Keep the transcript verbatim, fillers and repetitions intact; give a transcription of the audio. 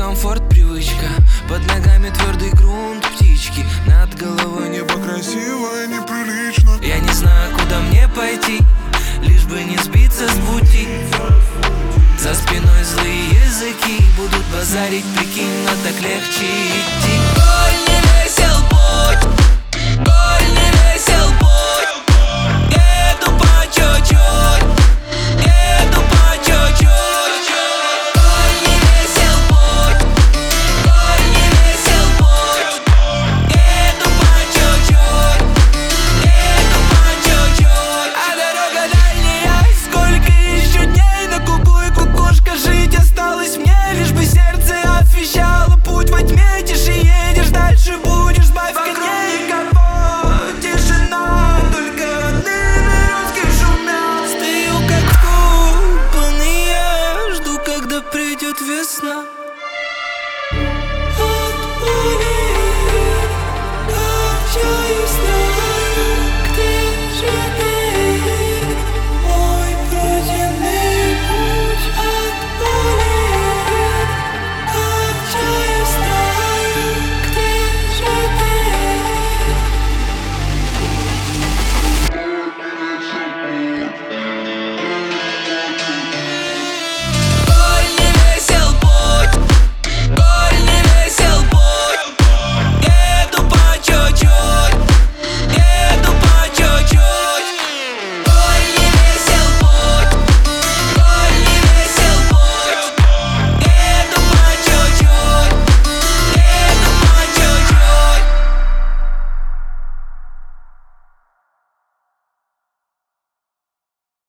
комфорт, привычка. Под ногами твердый грунт, птички. Над головой небо красиво, неприлично. Я не знаю, куда мне пойти, лишь бы не сбиться с пути. За спиной злые языки будут базарить, прикинь, но так легче идти.